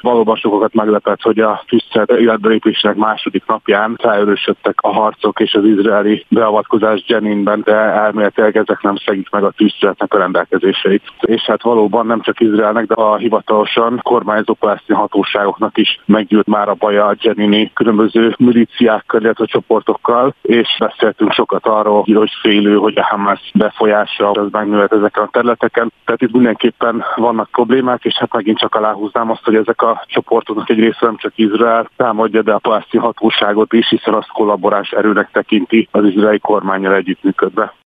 Valóban sokakat meglepett, hogy a tűzszünet életbelépésének második napján felerősödtek a harcok és az izraeli beavatkozás Jeninben, de elméletileg ezek nem szegik meg a tűzszünetnek a rendelkezéseit. És hát valóban nem csak Izraelnek, de a hivatalosan kormányzó palesztin hatóságoknak is meggyűlt már a baja a jenini különböző milíciákkal, illetve csoportokkal, és beszéltünk sokat arról, hogy félő, hogy a Hamász befolyása az megnőhet ezeken a területeken. Tehát itt mindenképpen vannak problémák, és hát megint csak aláhúznám azt, hogy ezek a csoportoknak egy része nem csak Izrael támadja, de a palesztin hatóságot is, hiszen azt kollaboráns erőnek tekinti az izraeli kormánnyal együttműködve.